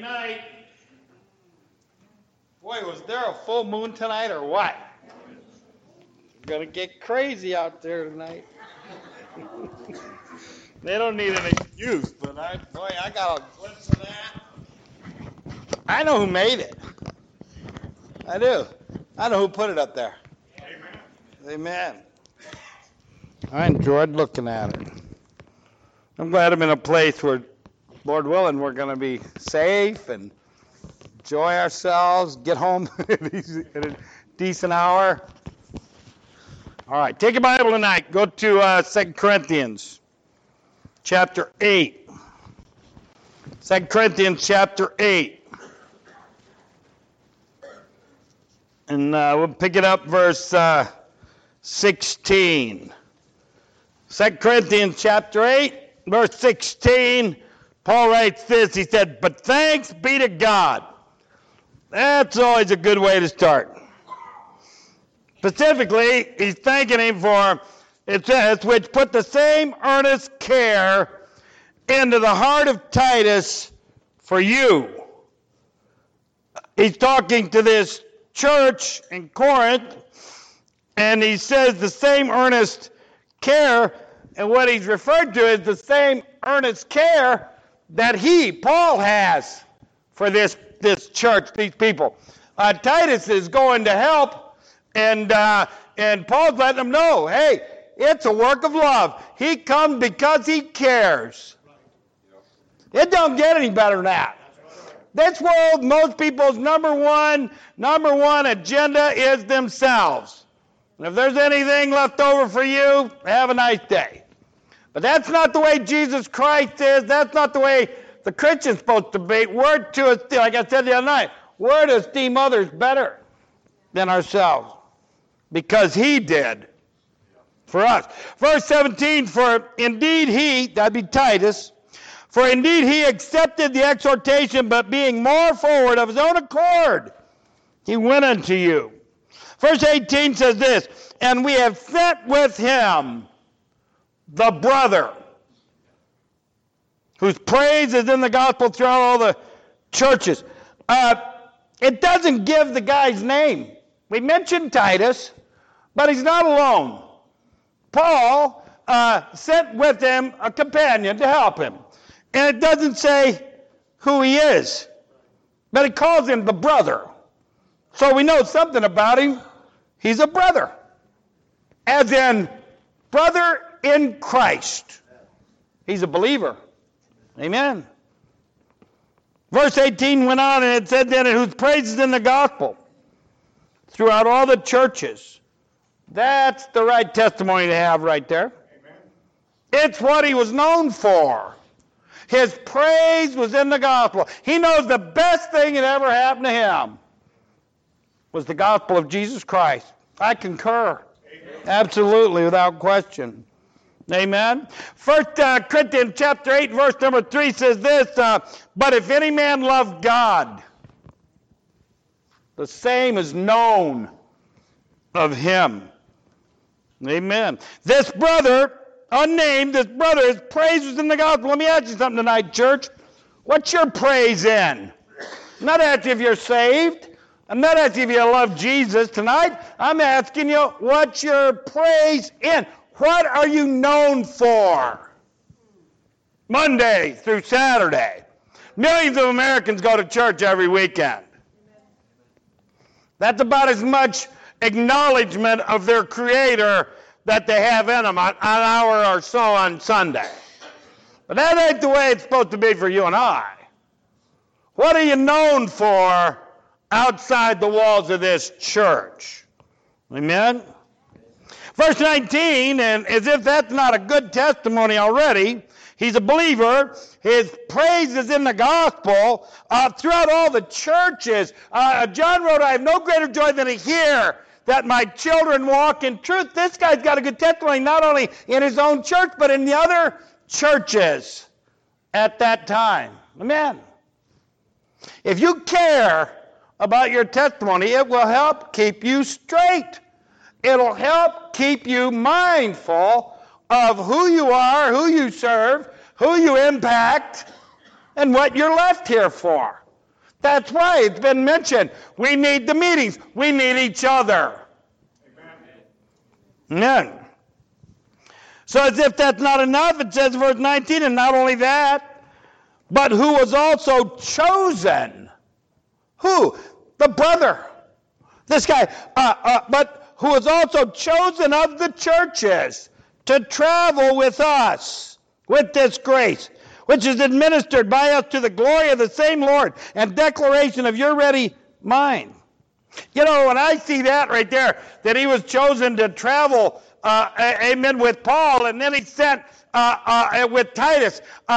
night. Boy, was there a full moon tonight or what? It's going to get crazy out there tonight. They don't need an excuse, but I got a glimpse of that. I know who made it. I do. I know who put it up there. Amen. I enjoyed looking at it. I'm glad I'm in a place where, Lord willing, we're going to be safe and enjoy ourselves, get home at a decent hour. All right, take your Bible tonight. Go to 2 Corinthians chapter 8. 2 Corinthians chapter 8. And we'll pick it up verse 16. 2 Corinthians chapter 8, verse 16. Paul writes this. He said, "But thanks be to God." That's always a good way to start. Specifically, he's thanking him for, it says, which put the same earnest care into the heart of Titus for you. He's talking to this church in Corinth, and he says the same earnest care, and what he's referred to is the same earnest care that Paul has for this church, these people. Titus is going to help, and Paul's letting them know, hey, it's a work of love. He comes because he cares. It don't get any better than that. This world, most people's number one agenda is themselves. And if there's anything left over for you, have a nice day. But that's not the way Jesus Christ is. That's not the way the Christian's supposed to be. We're to esteem, like I said the other night, we're to esteem others better than ourselves because he did for us. Verse 17, for indeed he, that'd be Titus, for indeed he accepted the exhortation, but being more forward of his own accord, he went unto you. Verse 18 says this, and we have sent with him the brother, whose praise is in the gospel throughout all the churches. It doesn't give the guy's name. We mentioned Titus, but he's not alone. Paul sent with him a companion to help him. And it doesn't say who he is, but it calls him the brother. So we know something about him. He's a brother, as in brother in Christ. He's a believer. Amen. Verse 18 went on, and it said then, whose praise is in the gospel throughout all the churches. That's the right testimony to have right there. Amen. It's what he was known for. His praise was in the gospel. He knows the best thing that ever happened to him was the gospel of Jesus Christ. I concur. Amen. Absolutely, without question. Amen. 1 Corinthians chapter 8, verse number 3 says this, but if any man love God, the same is known of him. Amen. This brother, unnamed, his praise was in the gospel. Let me ask you something tonight, church. What's your praise in? I'm not asking if you're saved. I'm not asking if you love Jesus tonight. I'm asking you, what's your praise in? What are you known for? Monday through Saturday. Millions of Americans go to church every weekend. That's about as much acknowledgement of their Creator that they have in them, an hour or so on Sunday. But that ain't the way it's supposed to be for you and I. What are you known for outside the walls of this church? Amen? Verse 19, and as if that's not a good testimony already, he's a believer. His praise is in the gospel throughout all the churches. John wrote, I have no greater joy than to hear that my children walk in truth. This guy's got a good testimony, not only in his own church, but in the other churches at that time. Amen. If you care about your testimony, it will help keep you straight. It'll help keep you mindful of who you are, who you serve, who you impact, and what you're left here for. That's why it's been mentioned. We need the meetings. We need each other. Amen. So as if that's not enough, it says in verse 19, and not only that, but who was also chosen. Who? The brother. This guy. But who was also chosen of the churches to travel with us with this grace, which is administered by us to the glory of the same Lord and declaration of your ready mind. You know, when I see that right there, that he was chosen to travel, amen, with Paul, and then he sent with Titus. Boy,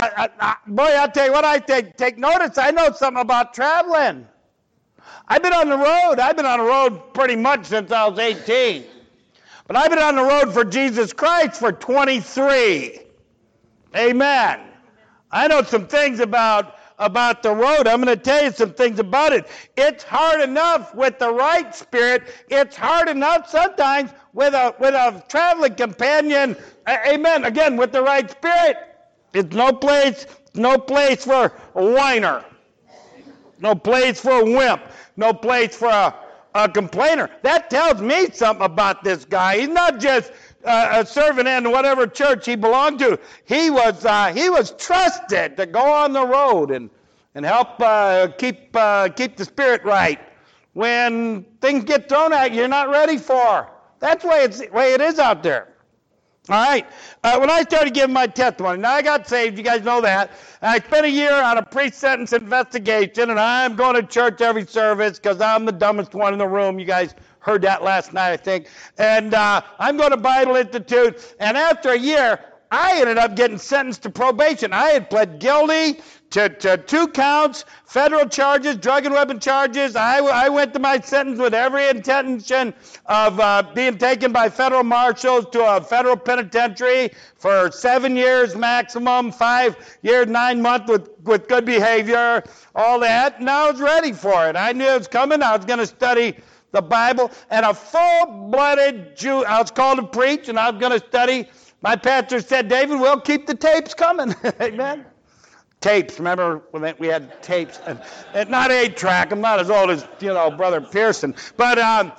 I'll tell you what, I take notice. I know something about traveling. I've been on the road. I've been on the road pretty much since I was 18. But I've been on the road for Jesus Christ for 23. Amen. I know some things about the road. I'm going to tell you some things about it. It's hard enough with the right spirit. It's hard enough sometimes with a traveling companion. Amen. Again, with the right spirit. It's no place for a whiner. No place for a wimp. No place for a complainer. That tells me something about this guy. He's not just a servant in whatever church he belonged to. He was trusted to go on the road and help keep the spirit right when things get thrown at you you're not ready for. That's the way it is out there. All right. When I started giving my testimony, now I got saved, you guys know that. I spent a year on a pre-sentence investigation, and I'm going to church every service because I'm the dumbest one in the room. You guys heard that last night, I think. And I'm going to Bible Institute, and after a year, I ended up getting sentenced to probation. I had pled guilty to 2 counts, federal charges, drug and weapon charges. I went to my sentence with every intention of being taken by federal marshals to a federal penitentiary for 7 years maximum, 5 years, 9 months with good behavior, all that. And I was ready for it. I knew it was coming. I was going to study the Bible. And a full-blooded Jew, I was called to preach, and I was going to study. My pastor said, David, we'll keep the tapes coming. Amen. Tapes. Remember when we had tapes? And not 8-track. I'm not as old as, Brother Pearson. But,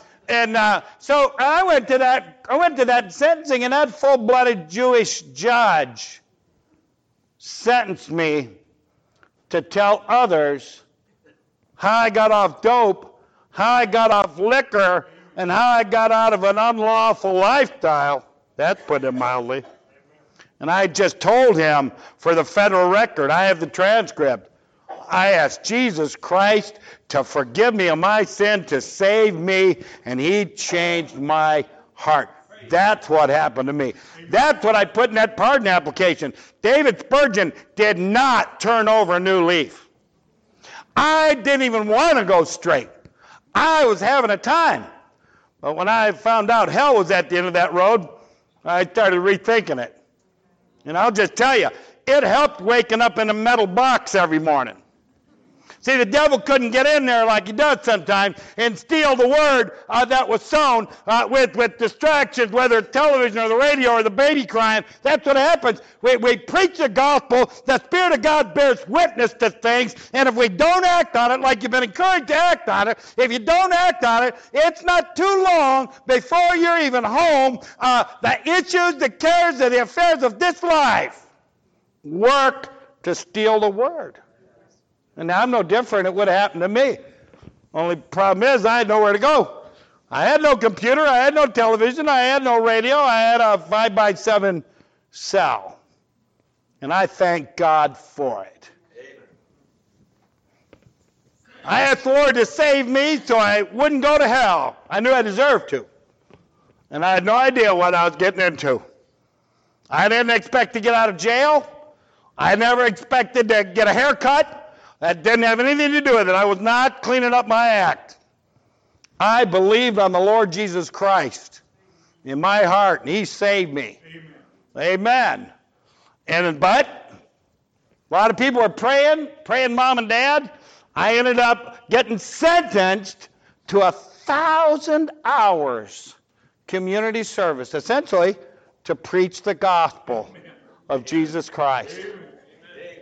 so I went to that sentencing, and that full-blooded Jewish judge sentenced me to tell others how I got off dope, how I got off liquor, and how I got out of an unlawful lifestyle. That put it mildly. And I just told him for the federal record, I have the transcript. I asked Jesus Christ to forgive me of my sin, to save me, and he changed my heart. That's what happened to me. That's what I put in that pardon application. David Spurgeon did not turn over a new leaf. I didn't even want to go straight. I was having a time. But when I found out hell was at the end of that road, I started rethinking it. And I'll just tell you, it helped waking up in a metal box every morning. See, the devil couldn't get in there like he does sometimes and steal the word that was sown with distractions, whether it's television or the radio or the baby crying. That's what happens. We preach the gospel. The Spirit of God bears witness to things. And if we don't act on it, like you've been encouraged to act on it, if you don't act on it, it's not too long before you're even home. The issues, the cares, and the affairs of this life work to steal the word. And I'm no different. It would have happened to me. Only problem is I had nowhere to go. I had no computer. I had no television. I had no radio. I had a 5x7 cell. And I thank God for it. I asked the Lord to save me so I wouldn't go to hell. I knew I deserved to. And I had no idea what I was getting into. I didn't expect to get out of jail. I never expected to get a haircut. That didn't have anything to do with it. I was not cleaning up my act. I believed on the Lord Jesus Christ in my heart, and he saved me. Amen. But a lot of people were praying mom and dad. I ended up getting sentenced to 1,000 hours community service, essentially to preach the gospel of Jesus Christ.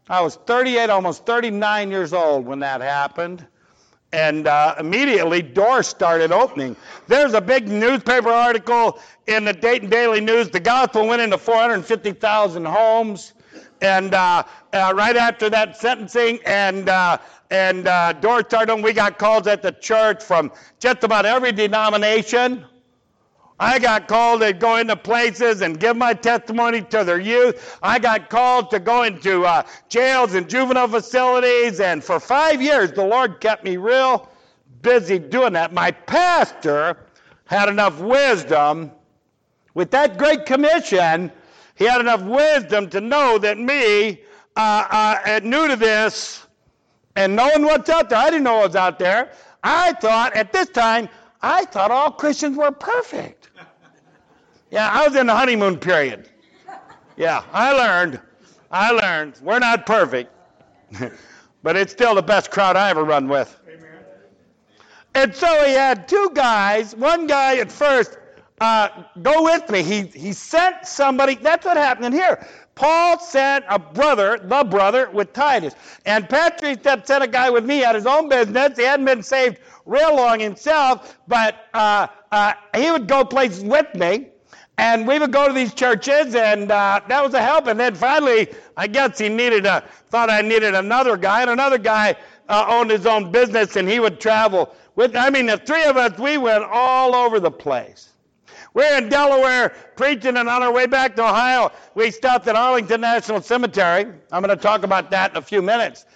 I was 38, almost 39 years old when that happened. And immediately doors started opening. There's a big newspaper article in the Dayton Daily News. The gospel went into 450,000 homes. And right after that sentencing and doors started opening, we got calls at the church from just about every denomination. I got called to go into places and give my testimony to their youth. I got called to go into jails and juvenile facilities. And for 5 years, the Lord kept me real busy doing that. My pastor had enough wisdom. With that great commission, he had enough wisdom to know that me, new to this, and knowing what's out there, I didn't know what was out there. I thought, at this time, all Christians were perfect. Yeah, I was in the honeymoon period. Yeah, I learned. We're not perfect. But it's still the best crowd I ever run with. Amen. And so he had two guys. One guy at first, go with me. He sent somebody. That's what happened in here. Paul sent the brother with Titus. And Patrick sent a guy with me. He had his own business. He hadn't been saved real long himself, but he would go places with me. And we would go to these churches, and that was a help. And then finally, I guess he thought I needed another guy. And another guy owned his own business, and he would travel with. The three of us, we went all over the place. We're in Delaware preaching, and on our way back to Ohio, we stopped at Arlington National Cemetery. I'm going to talk about that in a few minutes.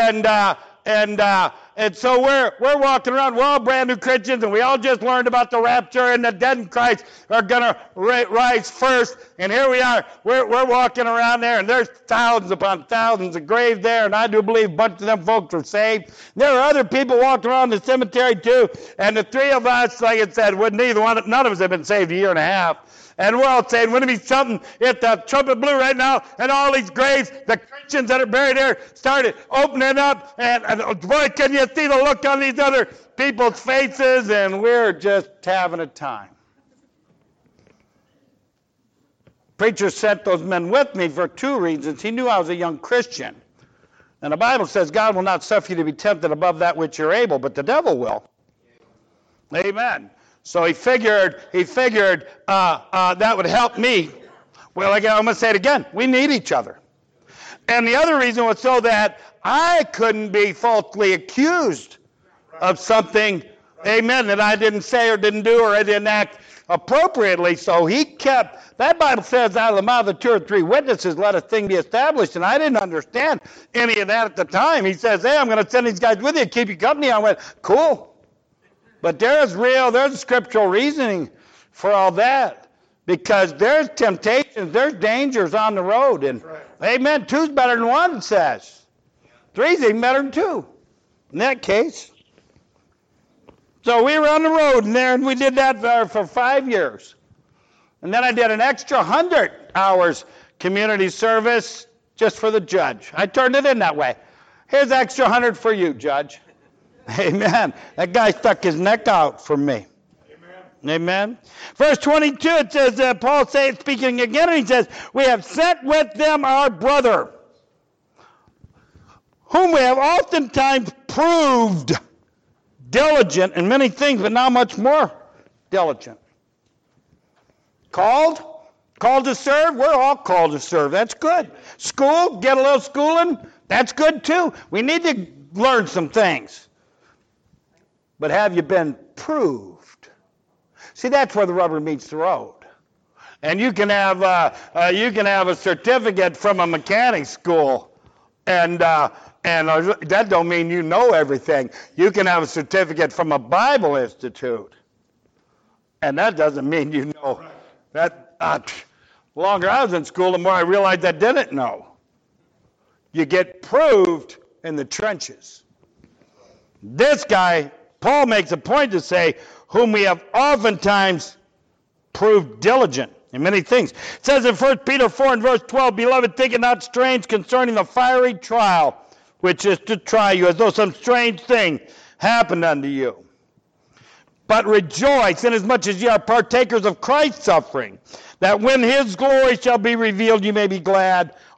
And so we're walking around. We're all brand new Christians, and we all just learned about the rapture, and the dead in Christ are going to rise first. And here we are. We're walking around there, and there's thousands upon thousands of graves there, and I do believe a bunch of them folks are saved. There are other people walking around the cemetery too, and the three of us, like it said, none of us have been saved a year and a half. And we're all saying, wouldn't it be something if the trumpet blew right now and all these graves, the Christians that are buried there, started opening up, and boy, can you see the look on these other people's faces, and we're just having a time. Preacher sent those men with me for two reasons. He knew I was a young Christian. And the Bible says God will not suffer you to be tempted above that which you're able, but the devil will. Amen. So he figured that would help me. Well, again, I'm going to say it again. We need each other. And the other reason was so that I couldn't be falsely accused of something, amen, that I didn't say or didn't do or I didn't act appropriately. So he kept, that Bible says, out of the mouth of two or three witnesses, let a thing be established. And I didn't understand any of that at the time. He says, hey, I'm going to send these guys with you, keep you company. I went, cool. But there's scriptural reasoning for all that. Because there's temptations, there's dangers on the road. And amen, two's better than one, it says. Three's even better than two. In that case. So we were on the road and we did that for 5 years. And then I did an extra 100 hours community service just for the judge. I turned it in that way. Here's extra 100 for you, Judge. Amen. That guy stuck his neck out for me. Amen. Verse 22, it says, Paul speaking again, and he says, we have sent with them our brother, whom we have oftentimes proved diligent in many things, but now much more diligent. Called to serve? We're all called to serve. That's good. School, get a little schooling? That's good too. We need to learn some things. But have you been proved? See, that's where the rubber meets the road. And you can have a certificate from a mechanic school, and that don't mean you know everything. You can have a certificate from a Bible Institute, and that doesn't mean you know. That the longer I was in school, the more I realized I didn't know. You get proved in the trenches. This guy, Paul makes a point to say, whom we have oftentimes proved diligent in many things. It says in 1 Peter 4 and verse 12, Beloved, think it not strange concerning the fiery trial, which is to try you, as though some strange thing happened unto you. But rejoice, inasmuch as ye are partakers of Christ's suffering, that when his glory shall be revealed, you may be glad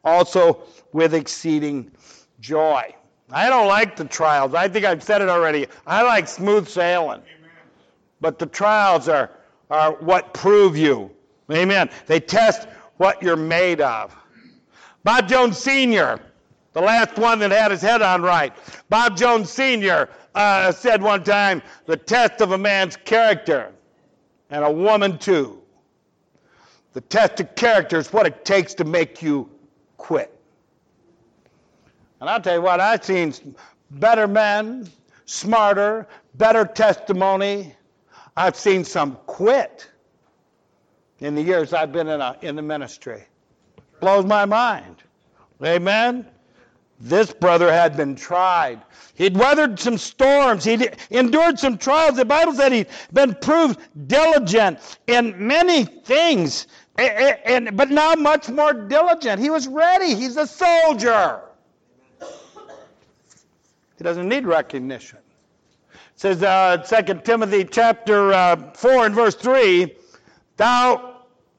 also with exceeding joy. I don't like the trials. I think I've said it already. I like smooth sailing. But the trials are what prove you. Amen. They test what you're made of. Bob Jones Sr., the last one that had his head on right. Bob Jones Sr. Said one time, the test of a man's character, and a woman too. The test of character is what it takes to make you quit. And I'll tell you what, I've seen better men, smarter, better testimony. I've seen some quit in the years I've been in the ministry. Blows my mind. Amen? This brother had been tried. He'd weathered some storms. He'd endured some trials. The Bible said he'd been proved diligent in many things, but now much more diligent. He was ready. He's a soldier. He doesn't need recognition. It says 2 Timothy chapter 4 and verse 3, I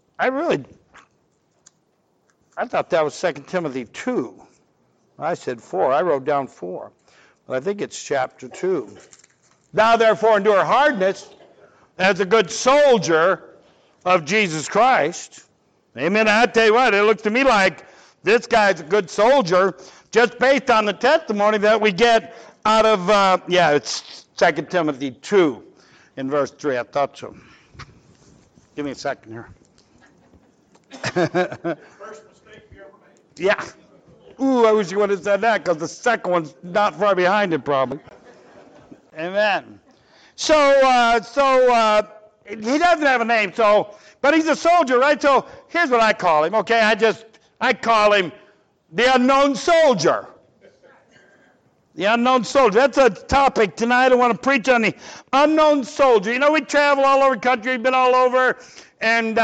thought that was 2 Timothy 2. I said 4. I wrote down 4. But I think it's chapter 2. Thou therefore endure hardness as a good soldier of Jesus Christ. Amen. I tell you what, it looks to me like this guy's a good soldier just based on the testimony that we get out of, it's 2 Timothy 2 in verse 3. I thought so. Give me a second here. First mistake you ever made. Yeah. Ooh, I wish you would have said that, because the second one's not far behind it, probably. Amen. So he doesn't have a name, but he's a soldier, right? So here's what I call him, okay? I call him the unknown soldier. The unknown soldier. That's a topic tonight. I want to preach on the unknown soldier. You know, we travel all over the country. We've been all over, and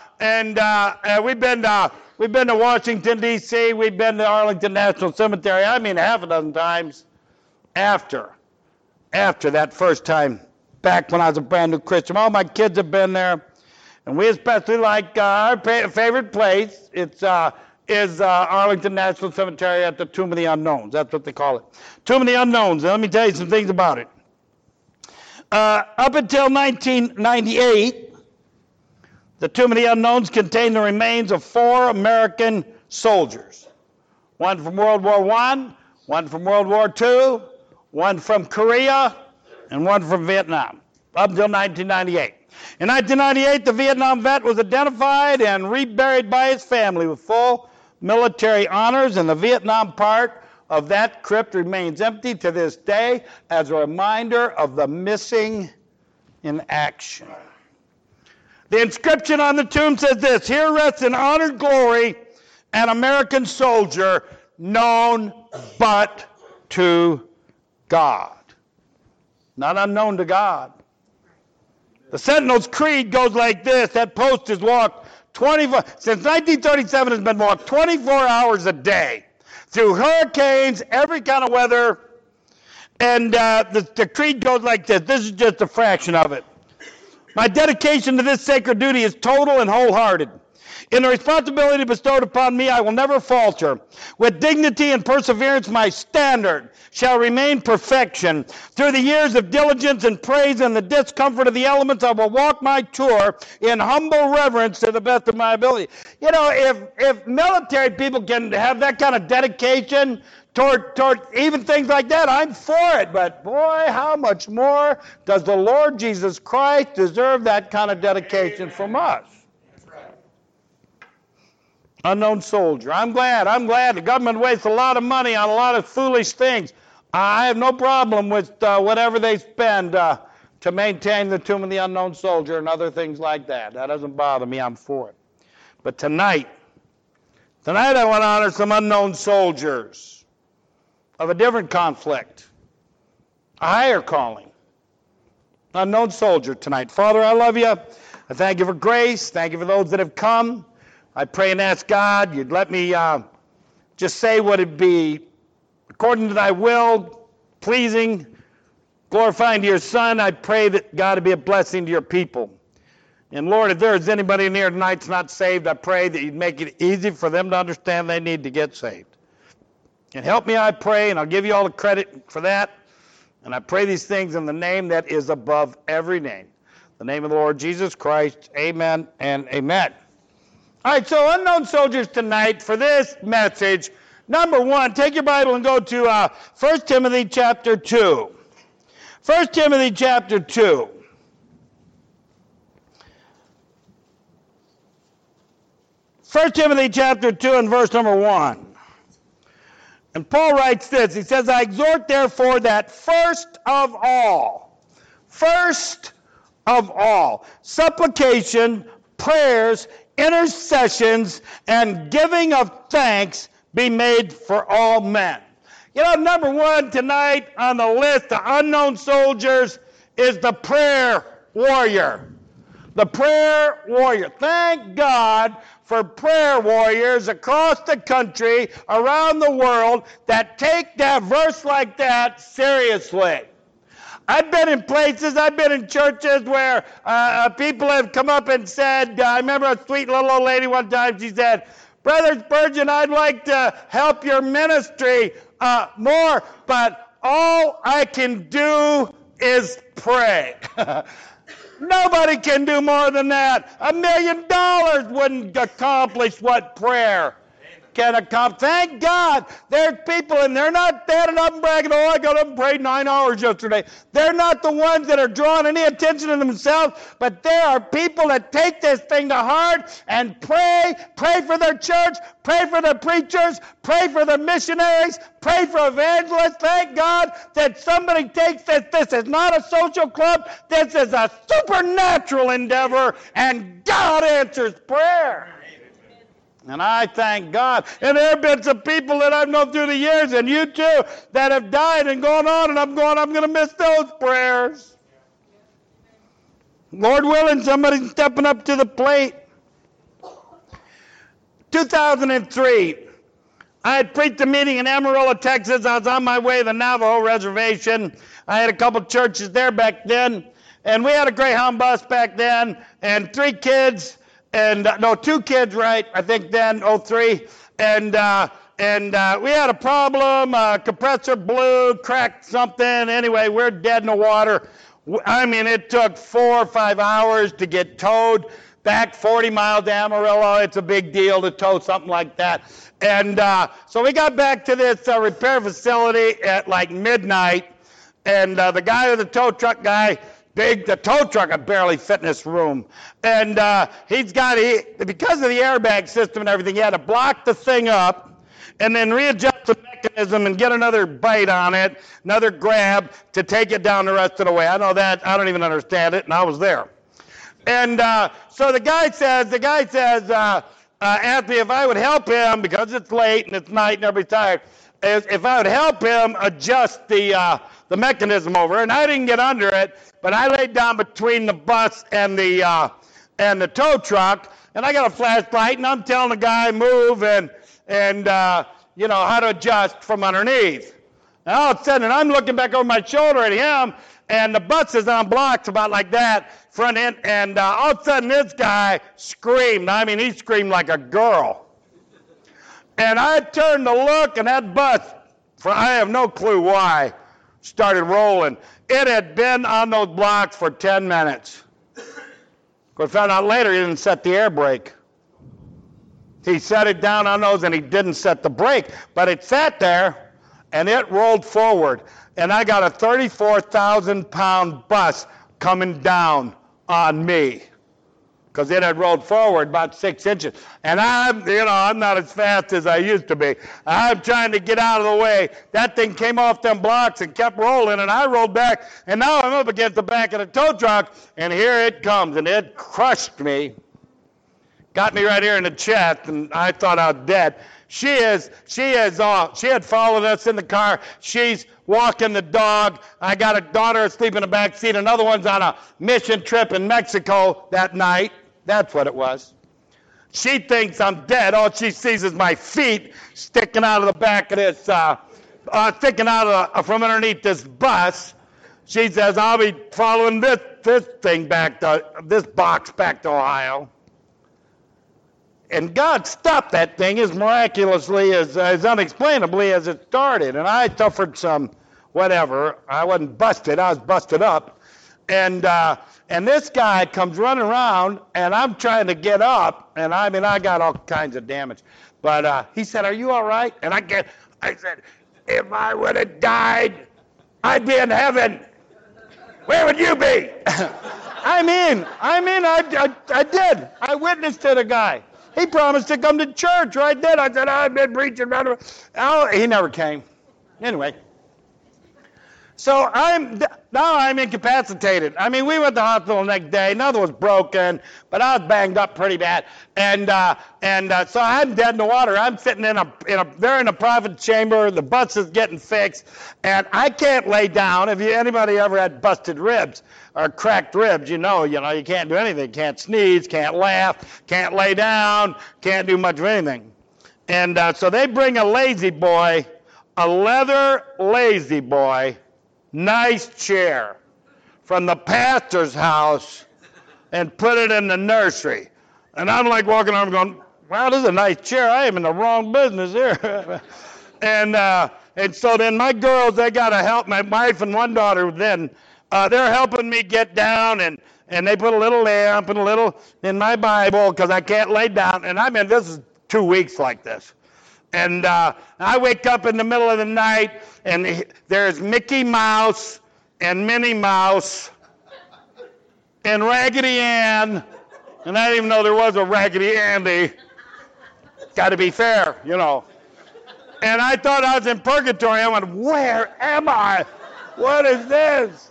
we've been to Washington, D.C. We've been to Arlington National Cemetery. I mean, half a dozen times after that first time back when I was a brand new Christian. All my kids have been there, and we especially like our favorite place. Is Arlington National Cemetery at the Tomb of the Unknowns. That's what they call it. Tomb of the Unknowns. And let me tell you some things about it. Up until 1998, the Tomb of the Unknowns contained the remains of 4 American soldiers. One from World War I, one from World War II, one from Korea, and one from Vietnam, up until 1998. In 1998, the Vietnam vet was identified and reburied by his family with full military honors, and the Vietnam part of that crypt remains empty to this day as a reminder of the missing in action. The inscription on the tomb says this: "Here rests in honored glory an American soldier known but to God." Not unknown to God. The Sentinel's creed goes like this. That post is walked since 1937 has been walked 24 hours a day through hurricanes, every kind of weather, and the creed goes like this. This is just a fraction of it. My dedication to this sacred duty is total and wholehearted. In the responsibility bestowed upon me, I will never falter. With dignity and perseverance, my standard shall remain perfection. Through the years of diligence and praise and the discomfort of the elements, I will walk my tour in humble reverence to the best of my ability. You know, if military people can have that kind of dedication toward even things like that, I'm for it. But boy, how much more does the Lord Jesus Christ deserve that kind of dedication from us? Unknown soldier. I'm glad the government wastes a lot of money on a lot of foolish things. I have no problem with whatever they spend to maintain the Tomb of the Unknown Soldier and other things like that. That doesn't bother me. I'm for it. But tonight I want to honor some unknown soldiers of a different conflict, a higher calling. Unknown soldier tonight. Father, I love you. I thank you for grace. Thank you for those that have come. I pray and ask God you'd let me just say what it'd be according to thy will, pleasing, glorifying to your Son. I pray that God would be a blessing to your people. And Lord, if there is anybody in here tonight that's not saved, I pray that you'd make it easy for them to understand they need to get saved. And help me, I pray, and I'll give you all the credit for that. And I pray these things in the name that is above every name, the name of the Lord Jesus Christ. Amen and amen. All right, so unknown soldiers tonight for this message. Number one, take your Bible and go to 1 Timothy chapter 2. 1 Timothy chapter 2. 1 Timothy chapter 2 and verse number 1. And Paul writes this. He says, I exhort therefore that first of all, supplication, prayers, intercessions, and giving of thanks be made for all men. You know, number one tonight on the list of unknown soldiers is the prayer warrior. The prayer warrior. Thank God for prayer warriors across the country, around the world, that take that verse like that seriously. I've been in places, I've been in churches where people have come up and said, I remember a sweet little old lady one time, she said, Brother Spurgeon, I'd like to help your ministry more, but all I can do is pray. Nobody can do more than that. $1 million wouldn't accomplish what prayer can accomplish. Thank God there's people, and they're not standing up and bragging, oh, I got up and prayed 9 hours yesterday. They're not the ones that are drawing any attention to themselves, but there are people that take this thing to heart and pray for their church, pray for their preachers, pray for their missionaries, pray for evangelists. Thank God that somebody takes this. This is not a social club. This is a supernatural endeavor, and God answers prayer. And I thank God. And there have been some people that I've known through the years, and you too, that have died and gone on, and I'm going to miss those prayers. Lord willing, somebody's stepping up to the plate. 2003, I had preached a meeting in Amarillo, Texas. I was on my way to the Navajo reservation. I had a couple churches there back then, and we had a Greyhound bus back then, and 3 kids. And no, 2 kids, right? I think then, 03. And we had a problem. Compressor blew, cracked something. Anyway, we're dead in the water. I mean, it took 4 or 5 hours to get towed back 40 miles to Amarillo. It's a big deal to tow something like that. And so we got back to this repair facility at like midnight. And the guy with the tow truck guy, the tow truck could barely fit in this room. And because of the airbag system and everything, he had to block the thing up and then readjust the mechanism and get another bite on it, another grab to take it down the rest of the way. I know that. I don't even understand it, and I was there. And so the guy says, asked me if I would help him, because it's late and it's night and everybody's tired, if I would help him adjust the mechanism over. And I didn't get under it, but I laid down between the bus and the tow truck, and I got a flashlight, and I'm telling the guy move and how to adjust from underneath. And all of a sudden, I'm looking back over my shoulder at him, and the bus is on blocks about like that, front end, and all of a sudden this guy screamed. I mean, he screamed like a girl. And I turned to look, and that bus, I have no clue why, started rolling. It had been on those blocks for 10 minutes. We found out later he didn't set the air brake. He set it down on those, and he didn't set the brake. But it sat there, and it rolled forward. And I got a 34,000-pound bus coming down on me, because it had rolled forward about 6 inches. And I'm not as fast as I used to be. I'm trying to get out of the way. That thing came off them blocks and kept rolling, and I rolled back, and now I'm up against the back of the tow truck, and here it comes, and it crushed me. Got me right here in the chest, and I thought I was dead. She had followed us in the car. She's walking the dog. I got a daughter asleep in the back seat. Another one's on a mission trip in Mexico that night. That's what it was. She thinks I'm dead. All she sees is my feet sticking out of the back of this, from underneath this bus. She says, I'll be following this box back to Ohio. And God stopped that thing as miraculously, as unexplainably as it started. And I suffered some, whatever. I wasn't busted. I was busted up. And this guy comes running around, and I'm trying to get up. And I got all kinds of damage. But he said, are you all right? And I said, if I would have died, I'd be in heaven. Where would you be? I did. I witnessed to the guy. He promised to come to church right then. I said, I've been preaching. Oh, he never came. Anyway. So now I'm incapacitated. We went to the hospital the next day. Nothing was broken, but I was banged up pretty bad. And so I'm dead in the water. I'm sitting they're in a private chamber. The bus is getting fixed, and I can't lay down. If anybody ever had busted ribs or cracked ribs, you can't do anything. Can't sneeze, can't laugh, can't lay down, can't do much of anything. And so they bring a lazy boy, a leather lazy boy, nice chair from the pastor's house and put it in the nursery. And I'm like walking around going, wow, this is a nice chair. I am in the wrong business here. And so then my girls, they got to help. My wife and one daughter then, they're helping me get down, and they put a little lamp and a little in my Bible because I can't lay down. And this is 2 weeks like this. And I wake up in the middle of the night, and there's Mickey Mouse and Minnie Mouse and Raggedy Ann, and I didn't even know there was a Raggedy Andy. Got to be fair, And I thought I was in purgatory. I went, where am I? What is this?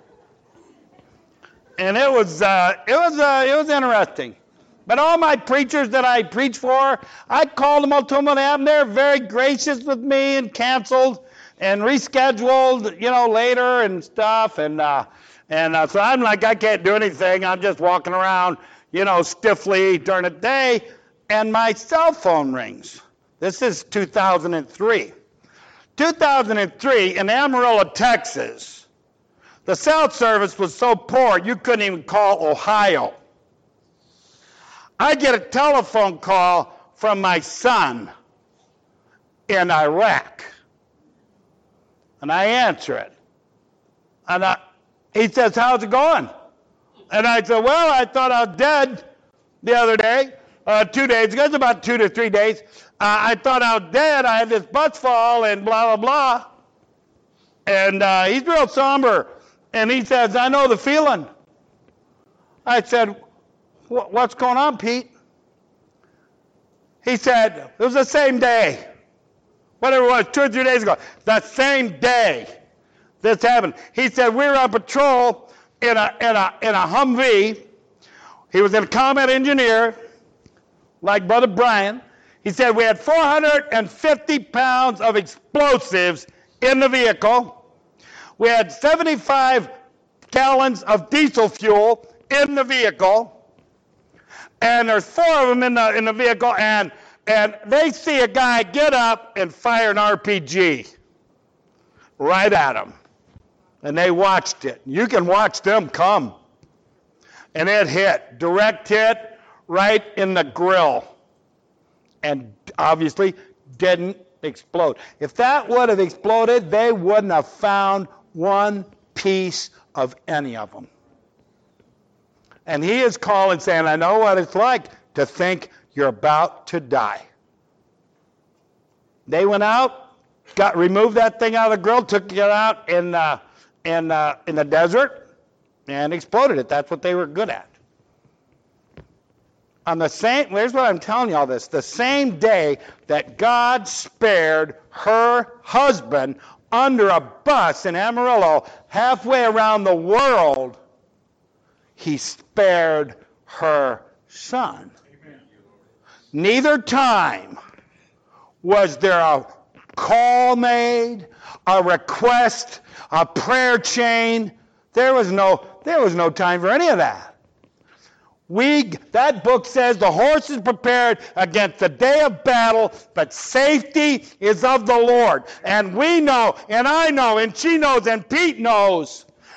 And it was interesting. But all my preachers that I preach for, I called them all to them, and they're very gracious with me and canceled and rescheduled, later and stuff. And so I'm like, I can't do anything. I'm just walking around, stiffly during the day, and my cell phone rings. This is 2003. 2003 in Amarillo, Texas, the cell service was so poor you couldn't even call Ohio. I get a telephone call from my son in Iraq, and I answer it. And he says, how's it going? And I said, well, I thought I was dead the other day, 2 days ago. It's about 2 to 3 days. I thought I was dead. I had this bus fall and blah, blah, blah. And he's real somber. And he says, I know the feeling. I said, what's going on, Pete? He said, it was the same day. Whatever it was, 2 or 3 days ago. The same day this happened. He said, we were on patrol in a Humvee. He was a combat engineer, like Brother Brian. He said, we had 450 pounds of explosives in the vehicle. We had 75 gallons of diesel fuel in the vehicle. And there's 4 of them in the vehicle, and they see a guy get up and fire an RPG right at him. And they watched it. You can watch them come. And it hit, direct hit, right in the grill. And obviously didn't explode. If that would have exploded, they wouldn't have found one piece of any of them. And he is calling saying, I know what it's like to think you're about to die. They went out, removed that thing out of the grill, took it out in the desert, and exploded it. That's what they were good at. Here's what I'm telling you all this. The same day that God spared her husband under a bus in Amarillo, halfway around the world, he spared her son. Amen. Neither time was there a call made, a request, a prayer chain. There was no time for any of that. That book says the horse is prepared against the day of battle, but safety is of the Lord. And we know, and I know, and she knows, and Pete knows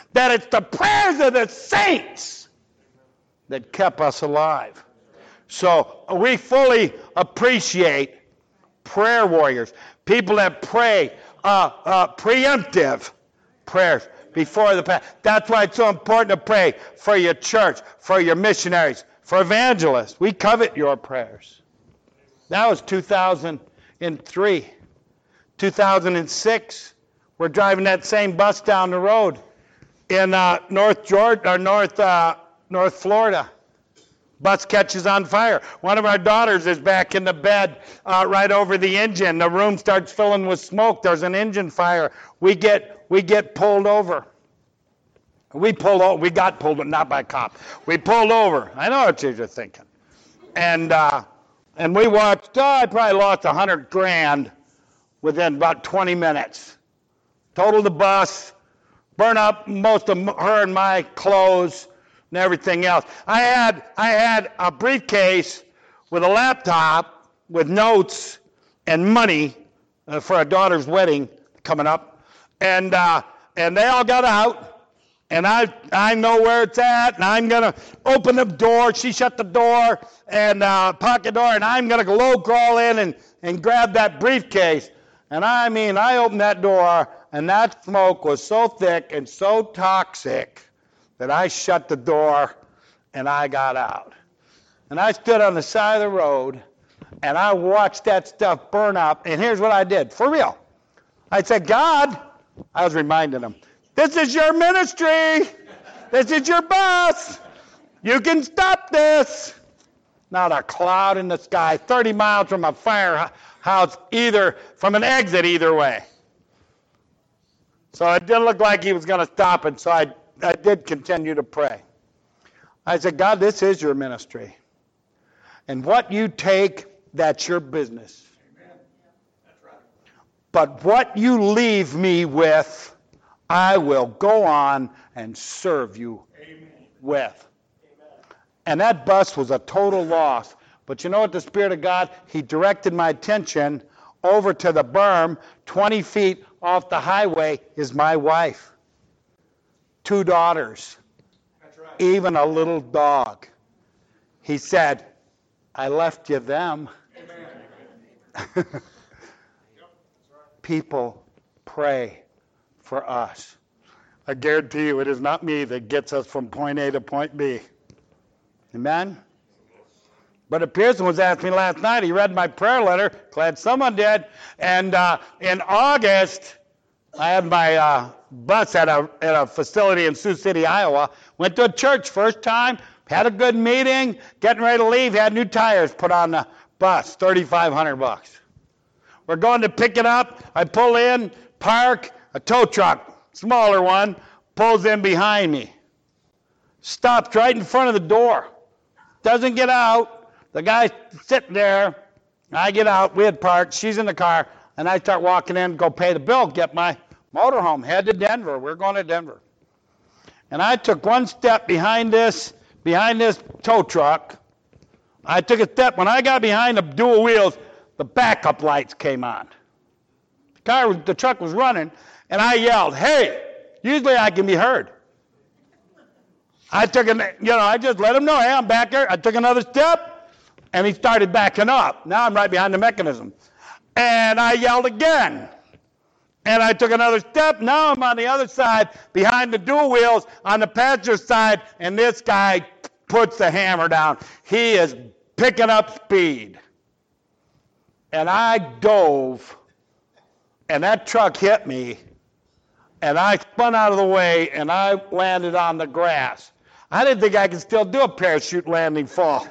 that it's the prayers of the saints that kept us alive. So we fully appreciate prayer warriors, people that pray preemptive prayers before the past. That's why it's so important to pray for your church, for your missionaries, for evangelists. We covet your prayers. That was 2003. 2006, we're driving that same bus down the road in North Florida. Bus catches on fire. One of our daughters is back in the bed right over the engine. The room starts filling with smoke. There's an engine fire. We get pulled over. We got pulled, but not by a cop. We pulled over. I know what you're thinking. And we watched. I probably lost $100,000 within about 20 minutes. Totaled the bus, burned up most of her and my clothes and everything else. I had a briefcase with a laptop with notes and money for our daughter's wedding coming up, and they all got out, and I know where it's at, and I'm gonna open the door. She shut the door and pocket door, and I'm gonna low crawl in and grab that briefcase. And I mean, I opened that door, and that smoke was so thick and so toxic that I shut the door and I got out. And I stood on the side of the road and I watched that stuff burn up. And here's what I did, for real. I said, God, I was reminding him, this is your ministry. This is your bus. You can stop this. Not a cloud in the sky, 30 miles from a firehouse, either from an exit either way. So it didn't look like he was going to stop it, so I did continue to pray. I said, God, this is your ministry. And what you take, that's your business. Amen. That's right. But what you leave me with, I will go on and serve you with. Amen. And that bus was a total loss. But you know what, the Spirit of God, he directed my attention over to the berm, 20 feet off the highway is my wife. 2 daughters, That's right. even a little dog. He said, I left you them. Amen. People pray for us. I guarantee you it is not me that gets us from point A to point B. Amen? But Pearson was asking me last night, he read my prayer letter, glad someone did, and in August, I had my bus at a facility in Sioux City, Iowa, went to a church first time, had a good meeting, getting ready to leave, had new tires put on the bus, $3,500. We're going to pick it up, I pull in, park, a tow truck, smaller one, pulls in behind me, stops right in front of the door, doesn't get out. The guy's sitting there, I get out, we had parked, she's in the car, and I start walking in, go pay the bill, get my motorhome, head to Denver. We're going to Denver. And I took one step behind this tow truck. I took a step. When I got behind the dual wheels, the backup lights came on. The truck was running, and I yelled, hey, usually I can be heard. I just let him know, hey, I'm back there. I took another step. And he started backing up. Now I'm right behind the mechanism. And I yelled again. And I took another step. Now I'm on the other side, behind the dual wheels, on the passenger side, and this guy puts the hammer down. He is picking up speed. And I dove, and that truck hit me, and I spun out of the way, and I landed on the grass. I didn't think I could still do a parachute landing fall.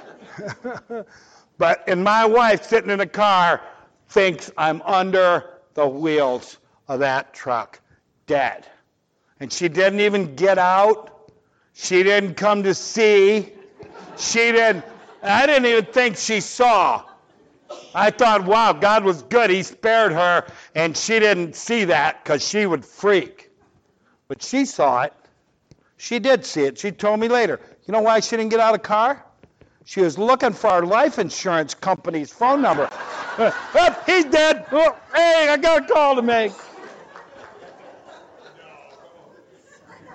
But my wife sitting in the car thinks I'm under the wheels of that truck, dead. And she didn't even get out. She didn't come to see. I didn't even think she saw. I thought, wow, God was good. He spared her, and she didn't see that because she would freak. But she saw it. She did see it. She told me later. You know why she didn't get out of the car? She was looking for our life insurance company's phone number. Oh, he's dead. Oh, hey, I got a call to make.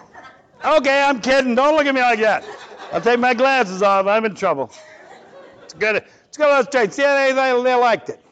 Okay, I'm kidding. Don't look at me like that. I'll take my glasses off. I'm in trouble. It's good. Let's go illustrate. See, they liked it.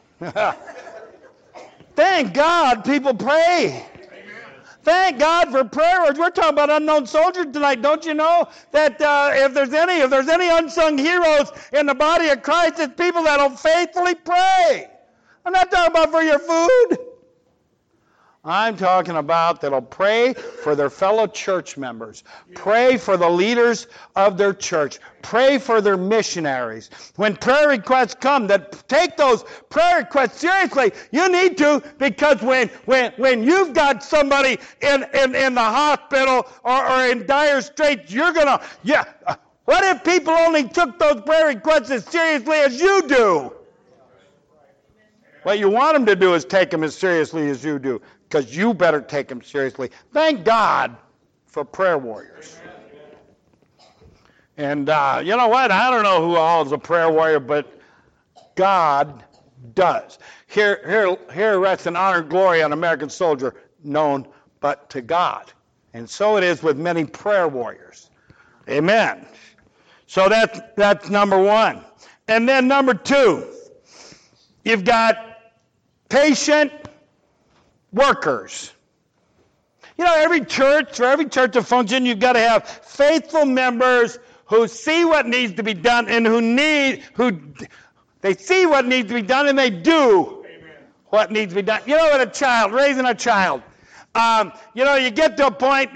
Thank God people pray. Thank God for prayer words. We're talking about unknown soldiers tonight. Don't you know that if there's any unsung heroes in the body of Christ, it's people that'll faithfully pray. I'm not talking about for your food. I'm talking about that'll pray for their fellow church members. Pray for the leaders of their church. Pray for their missionaries. When prayer requests come, that take those prayer requests seriously. You need to, because when you've got somebody in the hospital or in dire straits, you're going to, what if people only took those prayer requests as seriously as you do? What you want them to do is take them as seriously as you do, because you better take them seriously. Thank God for prayer warriors. And you know what? I don't know who all is a prayer warrior, but God does. Here rests an honor and glory on American soldier, known but to God. And so it is with many prayer warriors. Amen. So that's number one. And then number two, you've got patient workers. You know, every church to function, you've got to have faithful members who see what needs to be done and they see what needs to be done and they do what needs to be done. You know, with raising a child, you get to a point,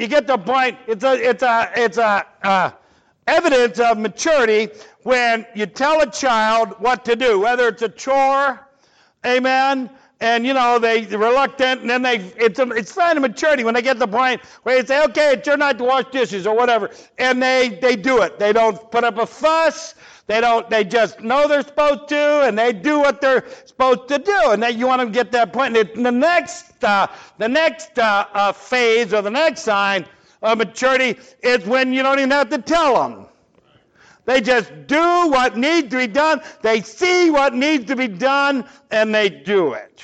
it's a evidence of maturity when you tell a child what to do, whether it's a chore, amen, and they're reluctant, and then it's a sign of maturity when they get to the point where you say, okay, it's your night to wash dishes or whatever, and they do it. They don't put up a fuss. They just know they're supposed to, and they do what they're supposed to do. And then you want to get that point. And the next phase or the next sign of maturity is when you don't even have to tell them. They just do what needs to be done. They see what needs to be done, and they do it.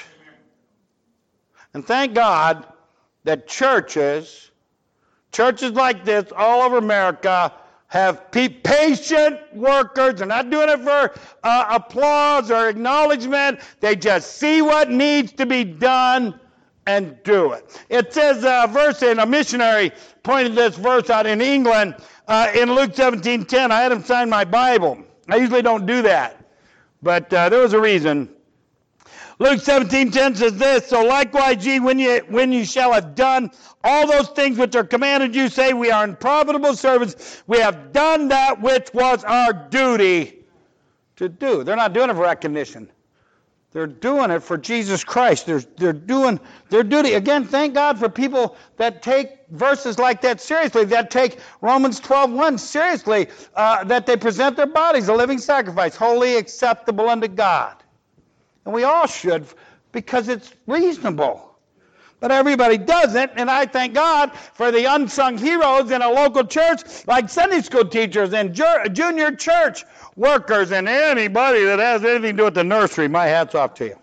And thank God that churches like this all over America have patient workers. They're not doing it for applause or acknowledgement. They just see what needs to be done and do it. It says a missionary pointed this verse out in England in Luke 17:10. I had him sign my Bible. I usually don't do that, but there was a reason. Luke 17:10 says this, so likewise ye, when you shall have done all those things which are commanded you, say, we are unprofitable servants. We have done that which was our duty to do. They're not doing it for recognition. They're doing it for Jesus Christ. They're doing their duty. Again, thank God for people that take verses like that seriously, that take Romans 12:1 seriously, that they present their bodies a living sacrifice, holy, acceptable unto God. And we all should, because it's reasonable. But everybody doesn't, and I thank God for the unsung heroes in a local church, like Sunday school teachers and junior church workers, and anybody that has anything to do with the nursery. My hat's off to you.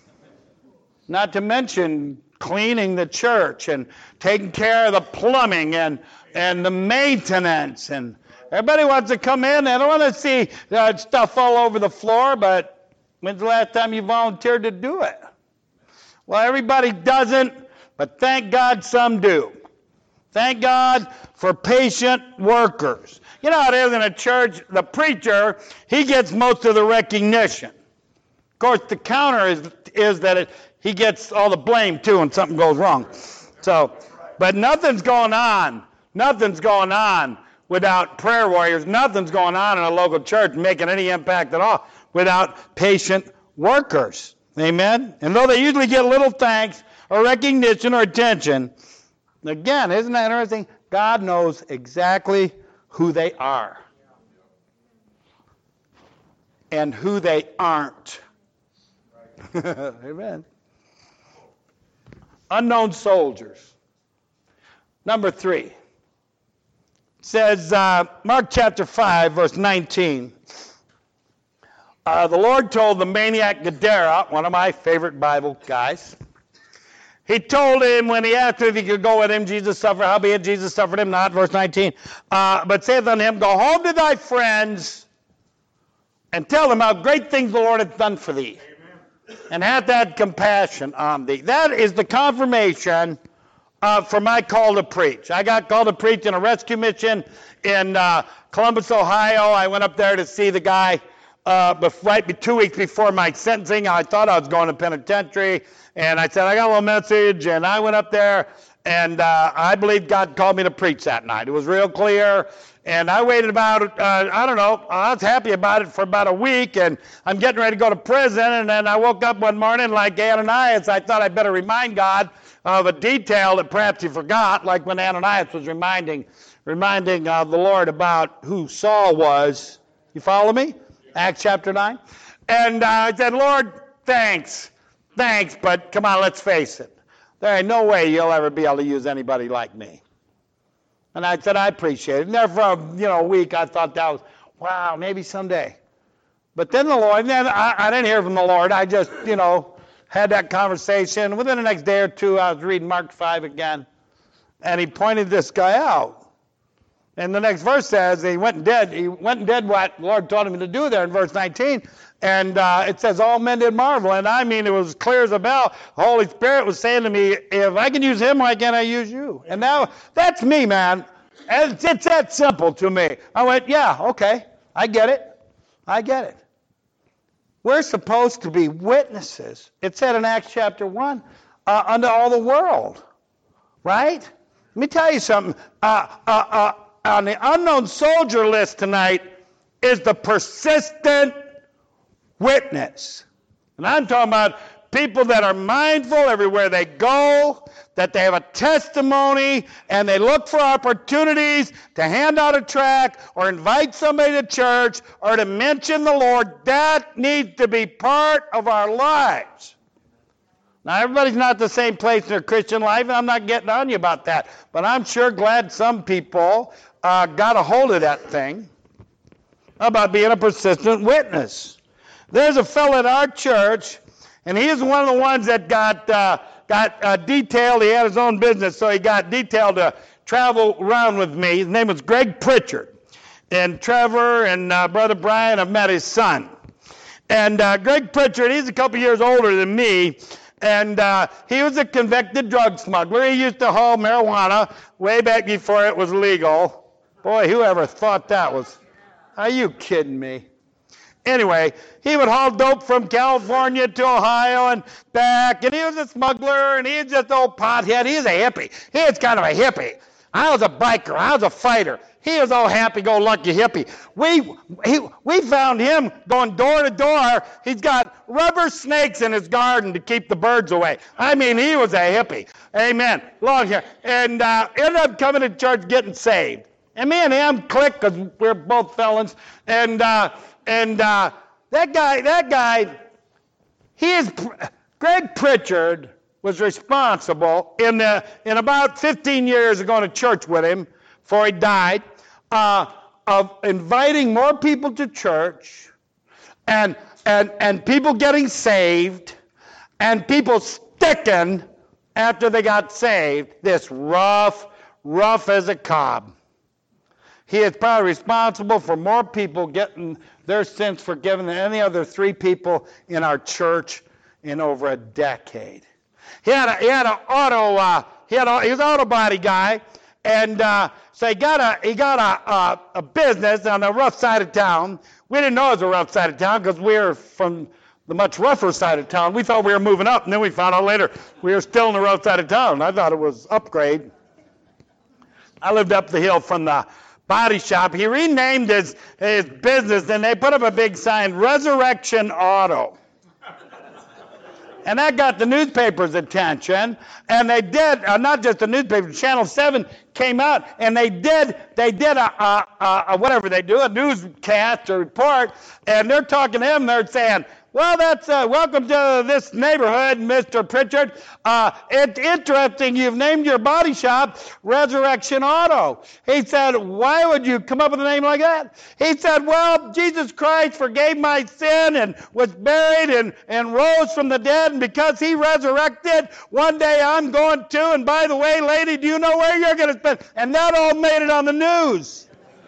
Not to mention cleaning the church and taking care of the plumbing and the maintenance. And everybody wants to come in. They don't want to see stuff all over the floor, but when's the last time you volunteered to do it? Well, everybody doesn't, but thank God some do. Thank God for patient workers. You know how it is in a church, the preacher, he gets most of the recognition. Of course, the counter is that he gets all the blame too when something goes wrong. So, but nothing's going on without prayer warriors. Nothing's going on in a local church making any impact at all without patient workers. Amen? And though they usually get little thanks or recognition or attention, again, isn't that interesting? God knows exactly who they are and who they aren't. Amen. Unknown soldiers. Number 3. It says, Mark chapter 5, verse 19. The Lord told the maniac Gadara, one of my favorite Bible guys, He told him when he asked him if he could go with him, Jesus suffered, howbeit Jesus suffered him not, verse 19. But saith unto him, go home to thy friends and tell them how great things the Lord hath done for thee. Amen. And hath had compassion on thee. That is the confirmation for my call to preach. I got called to preach in a rescue mission in Columbus, Ohio. I went up there to see the guy 2 weeks before my sentencing. I thought I was going to penitentiary. And I said, I got a little message. And I went up there, and I believe God called me to preach that night. It was real clear. And I waited about, I was happy about it for about a week. And I'm getting ready to go to prison. And then I woke up one morning like Ananias. I thought I'd better remind God of a detail that perhaps he forgot, like when Ananias was reminding the Lord about who Saul was. You follow me? Acts chapter 9. And I said, Lord, thanks, but come on, let's face it. There ain't no way you'll ever be able to use anybody like me. And I said, I appreciate it. And there for a week, I thought that was, wow, maybe someday. But then the Lord, I didn't hear from the Lord. I just, had that conversation. Within the next day or two, I was reading Mark 5 again. And he pointed this guy out. And the next verse says he went and did what the Lord taught him to do there in verse 19. And it says all men did marvel. And I mean, it was clear as a bell. The Holy Spirit was saying to me, if I can use him, why can't I use you? And now that's me, man. It's that simple to me. I went, yeah, okay. I get it. We're supposed to be witnesses. It said in Acts chapter 1, unto all the world. Right? Let me tell you something. On the unknown soldier list tonight is the persistent witness. And I'm talking about people that are mindful everywhere they go, that they have a testimony, and they look for opportunities to hand out a tract or invite somebody to church or to mention the Lord. That needs to be part of our lives. Now, everybody's not the same place in their Christian life, and I'm not getting on you about that. But I'm sure glad some people got a hold of that thing about being a persistent witness. There's a fellow at our church, and he is one of the ones that got detailed. He had his own business, so he got detailed to travel around with me. His name was Greg Pritchard. And Trevor and Brother Brian have met his son. And Greg Pritchard, he's a couple years older than me. And he was a convicted drug smuggler. He used to haul marijuana way back before it was legal. Boy, whoever thought that was... Are you kidding me? Anyway, he would haul dope from California to Ohio and back. And he was a smuggler, and he was just an old pothead. He was a hippie. He was kind of a hippie. I was a biker. I was a fighter. He was all happy-go-lucky hippie. We found him going door to door. He's got rubber snakes in his garden to keep the birds away. I mean, he was a hippie. Amen. Long hair. And ended up coming to church getting saved. And me and him clicked because we're both felons. And that guy, Greg Pritchard was responsible in about 15 years of going to church with him before he died, of inviting more people to church and people getting saved and people sticking after they got saved, this rough as a cob. He is probably responsible for more people getting their sins forgiven than any other 3 people in our church in over a decade. He was an auto body guy, and so he got a business on the rough side of town. We didn't know it was a rough side of town because we were from the much rougher side of town. We thought we were moving up, and then we found out later we were still in the rough side of town. I thought it was upgrade. I lived up the hill from the body shop. He renamed his business, and they put up a big sign, Resurrection Auto. And that got the newspaper's attention. And they did, not just the newspaper, Channel 7 came out, and they did a whatever they do, a newscast or report, and they're talking to him, they're saying, Well, that's welcome to this neighborhood, Mr. Pritchard. It's interesting you've named your body shop Resurrection Auto. He said, why would you come up with a name like that? He said, well, Jesus Christ forgave my sin and was buried and rose from the dead. And because he resurrected, one day I'm going to. And by the way, lady, do you know where you're going to spend? And that all made it on the news.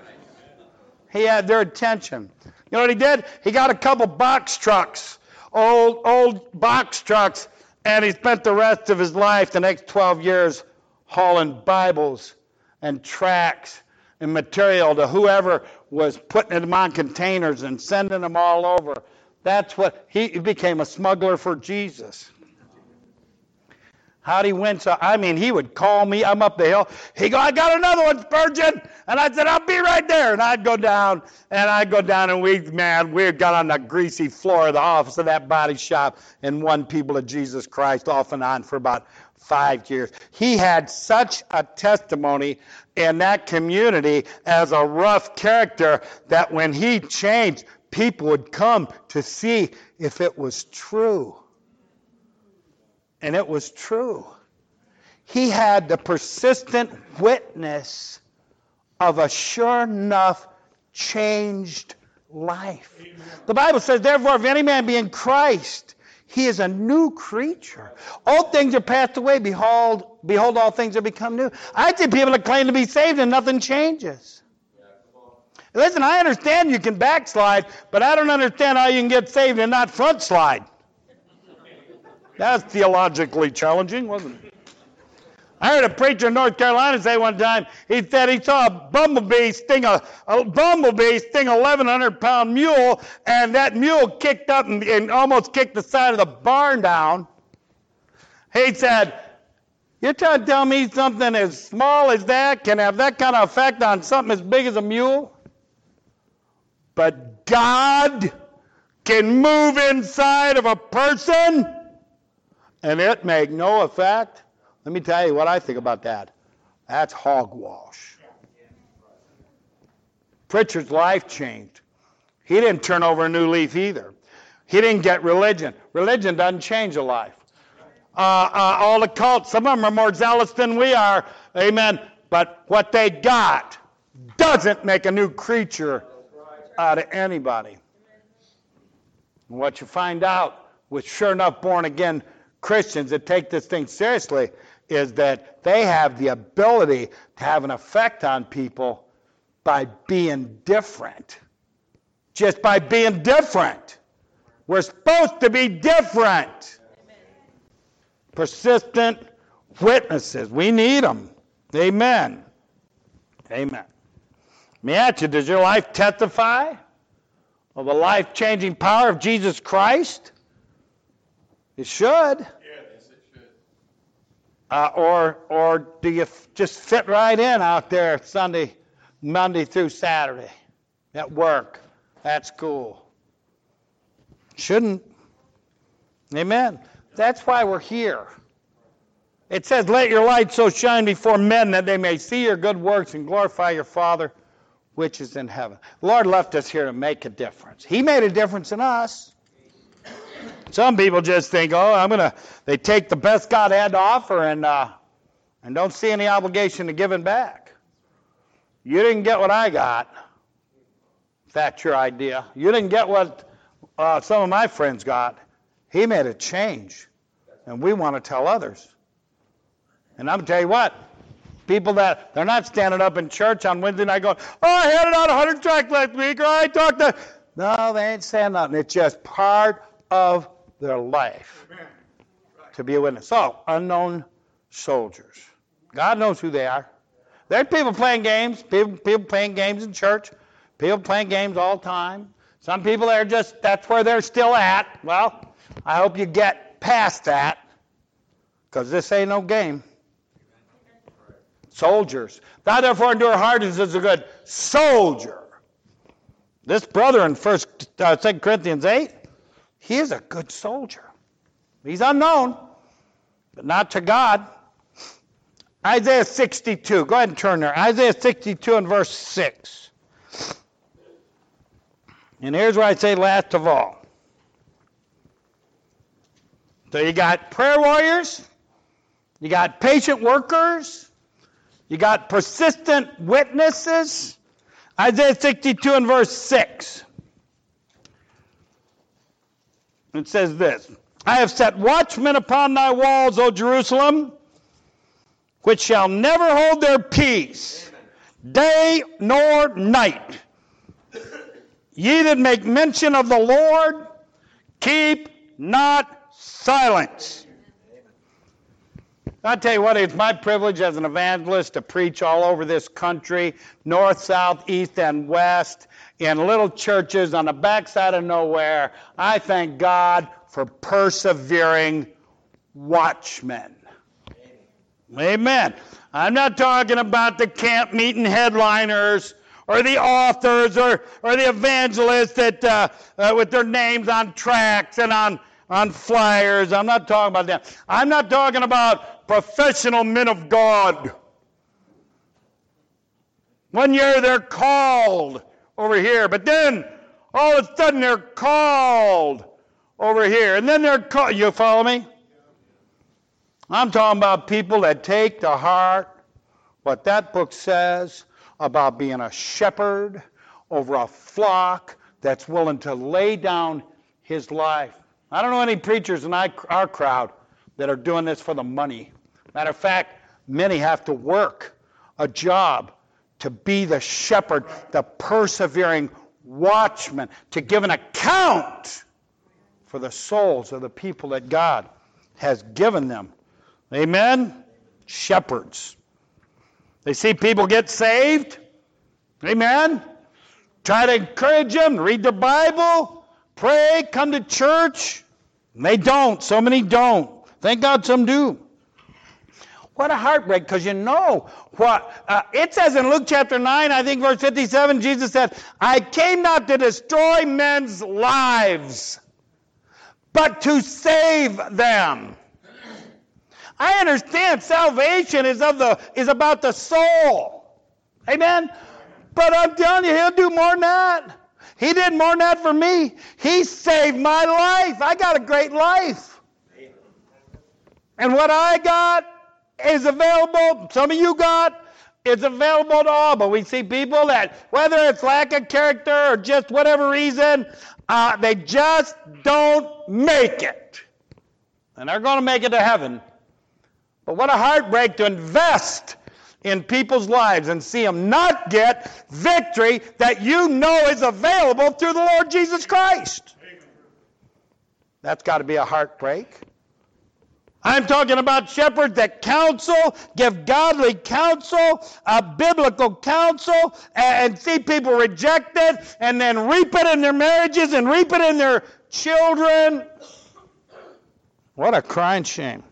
He had their attention. You know what he did? He got a couple box trucks, old box trucks, and he spent the rest of his life, the next 12 years, hauling Bibles and tracts and material to whoever was putting them on containers and sending them all over. That's what, he became a smuggler for Jesus. How'd he win? So, he would call me. I'm up the hill. He'd go, I got another one, Spurgeon. And I said, I'll be right there. And I'd go down, and we got on the greasy floor of the office of that body shop and won people to Jesus Christ off and on for about 5 years. He had such a testimony in that community as a rough character that when he changed, people would come to see if it was true. And it was true. He had the persistent witness of a sure enough changed life. Amen. The Bible says, therefore, if any man be in Christ, he is a new creature. All things are passed away. Behold, all things are become new. I see people that claim to be saved and nothing changes. Listen, I understand you can backslide, but I don't understand how you can get saved and not front slide. That's theologically challenging, wasn't it? I heard a preacher in North Carolina say one time, he said he saw a bumblebee sting a 1,100-pound mule, and that mule kicked up and almost kicked the side of the barn down. He said, you're trying to tell me something as small as that can have that kind of effect on something as big as a mule? But God can move inside of a person and it make no effect. Let me tell you what I think about that. That's hogwash. Pritchard's life changed. He didn't turn over a new leaf either. He didn't get religion. Religion doesn't change a life. All the cults, some of them are more zealous than we are. Amen. But what they got doesn't make a new creature out of anybody. And what you find out with sure enough born again Christians that take this thing seriously is that they have the ability to have an effect on people by being different. Just by being different. We're supposed to be different. Amen. Persistent witnesses. We need them. Amen. Amen. Let me ask you, does your life testify of the life-changing power of Jesus Christ? It should. Yes, it should. Or do you just fit right in out there Monday through Saturday, at work, at school? Shouldn't. Amen. That's why we're here. It says, let your light so shine before men that they may see your good works and glorify your Father which is in heaven. The Lord left us here to make a difference. He made a difference in us. Some people just think, they take the best God had to offer and don't see any obligation to giving back. You didn't get what I got, if that's your idea. You didn't get what some of my friends got. He made a change, and we want to tell others. And I'm going to tell you what, people that, they're not standing up in church on Wednesday night going, I handed out 100 tracts last week, or I talked to... No, they ain't saying nothing. It's just part of their life to be a witness. So, unknown soldiers. God knows who they are. There's people playing games. People playing games in church. People playing games all the time. Some people are just, that's where they're still at. Well, I hope you get past that, because this ain't no game. Soldiers. Thou therefore endure hardness as a good soldier. This brother in 2 Corinthians 8, he is a good soldier. He's unknown, but not to God. Isaiah 62. Go ahead and turn there. Isaiah 62 and verse 6. And here's what I say last of all. So you got prayer warriors, you got patient workers, you got persistent witnesses. Isaiah 62 and verse 6. It says this, I have set watchmen upon thy walls, O Jerusalem, which shall never hold their peace, day nor night. Ye that make mention of the Lord, keep not silence. I'll tell you what, it's my privilege as an evangelist to preach all over this country, north, south, east, and west, in little churches on the backside of nowhere. I thank God for persevering watchmen. Amen. I'm not talking about the camp meeting headliners or the authors or the evangelists that with their names on tracts and on flyers. I'm not talking about that. I'm not talking about professional men of God. One year they're called over here, but then all of a sudden they're called over here, and then they're called. You follow me? I'm talking about people that take to heart what that book says about being a shepherd over a flock that's willing to lay down his life. I don't know any preachers in our crowd that are doing this for the money. Matter of fact, many have to work a job to be the shepherd, the persevering watchman, to give an account for the souls of the people that God has given them. Amen? Shepherds. They see people get saved. Amen? Try to encourage them, read the Bible, pray, come to church. And they don't. So many don't. Thank God some do. What a heartbreak, because you know what it says in Luke chapter 9, I think verse 57, Jesus said, I came not to destroy men's lives, but to save them. I understand salvation is about the soul. Amen? But I'm telling you, he'll do more than that. He did more than that for me. He saved my life. I got a great life. And what I got is available, some of you got, it's available to all. But we see people that, whether it's lack of character or just whatever reason, they just don't make it. And they're going to make it to heaven. But what a heartbreak to invest in people's lives and see them not get victory that you know is available through the Lord Jesus Christ. That's got to be a heartbreak. I'm talking about shepherds that counsel, give godly counsel, biblical counsel, and see people reject it and then reap it in their marriages and reap it in their children. What a crying shame.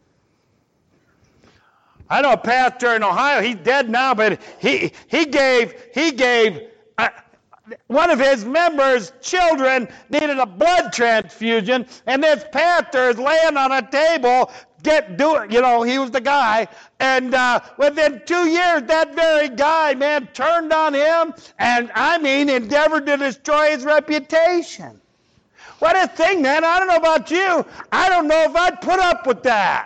I know a pastor in Ohio, he's dead now, but he gave one of his members' children needed a blood transfusion, and this pastor is laying on a table, he was the guy, and within 2 years, that very guy, man, turned on him, and endeavored to destroy his reputation. What a thing, man. I don't know about you. I don't know if I'd put up with that.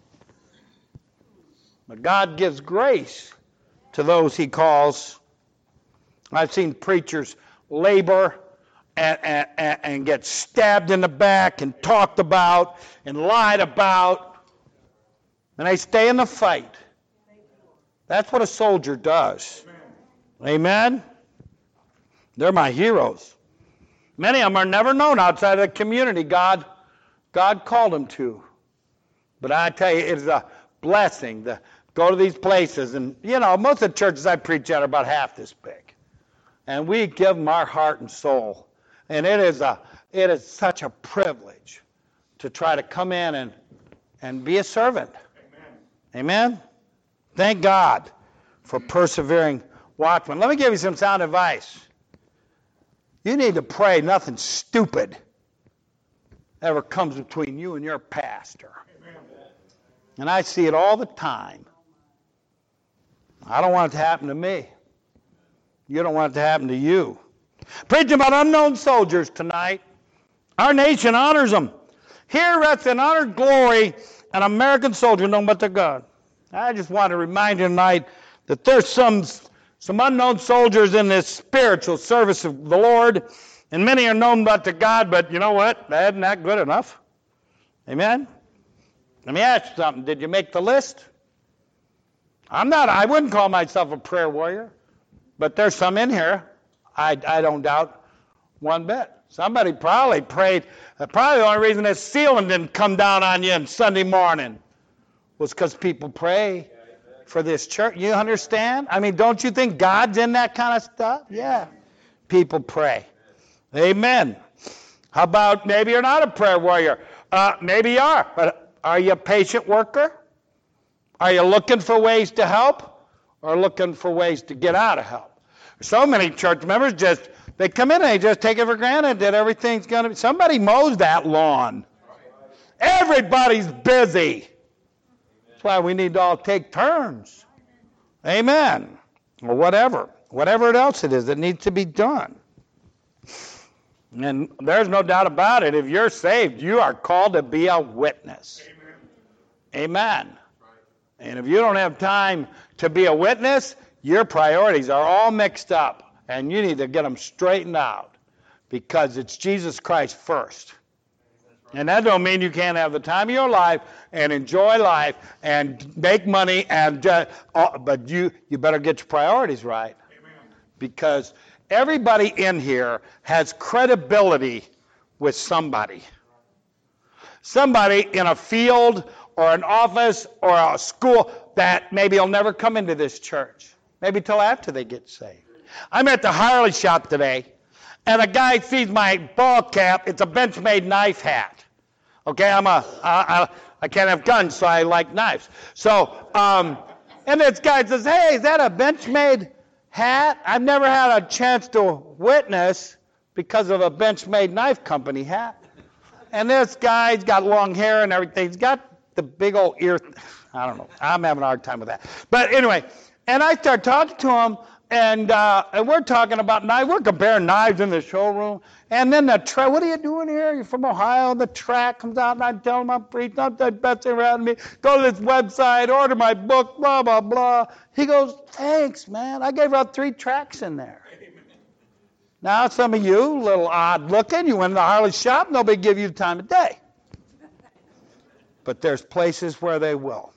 But God gives grace to those he calls. I've seen preachers labor and get stabbed in the back and talked about and lied about. And they stay in the fight. That's what a soldier does. Amen? They're my heroes. Many of them are never known outside of the community God called them to. But I tell you, it is a blessing to go to these places. And, most of the churches I preach at are about half this big. And we give them our heart and soul. And it is such a privilege to try to come in and be a servant. Amen? Thank God for persevering watchmen. Let me give you some sound advice. You need to pray nothing stupid ever comes between you and your pastor. And I see it all the time. I don't want it to happen to me. You don't want it to happen to you. Preaching about unknown soldiers tonight. Our nation honors them. Here rests in honored glory an American soldier known but to God. I just want to remind you tonight that there's some unknown soldiers in this spiritual service of the Lord, and many are known but to God, but you know what? Isn't that good enough? Amen? Let me ask you something. Did you make the list? I wouldn't call myself a prayer warrior, but there's some in here. I don't doubt one bit. Somebody probably prayed. Probably the only reason this ceiling didn't come down on you on Sunday morning was because people pray for this church. You understand? I mean, don't you think God's in that kind of stuff? Yeah. People pray. Amen. How about maybe you're not a prayer warrior? Maybe you are, but are you a patient worker? Are you looking for ways to help or looking for ways to get out of help? So many church members they come in and they just take it for granted that everything's going to be. Somebody mows that lawn. Everybody's busy. That's why we need to all take turns. Amen. Or whatever else it is that needs to be done. And there's no doubt about it. If you're saved, you are called to be a witness. Amen. And if you don't have time to be a witness, your priorities are all mixed up. And you need to get them straightened out because it's Jesus Christ first. And that don't mean you can't have the time of your life and enjoy life and make money, but you better get your priorities right. Amen. Because everybody in here has credibility with somebody. Somebody in a field or an office or a school that maybe will never come into this church. Maybe till after they get saved. I'm at the Harley shop today, and a guy sees my ball cap. It's a Benchmade knife hat. Okay, I can't have guns, so I like knives. So, and this guy says, "Hey, is that a Benchmade hat?" I've never had a chance to witness because of a Benchmade knife company hat. And this guy's got long hair and everything. He's got the big old ear. I don't know. I'm having a hard time with that. But anyway, and I start talking to him. And we're talking about knives. We're comparing knives in the showroom. And then the track, what are you doing here? You're from Ohio. The track comes out, and I tell him I'm preaching. I'm the best thing around me. Go to this website, order my book, blah, blah, blah. He goes, "Thanks, man. I gave out 3 tracks in there." Now, some of you, a little odd looking, you went in the Harley shop, nobody give you the time of day. But there's places where they will.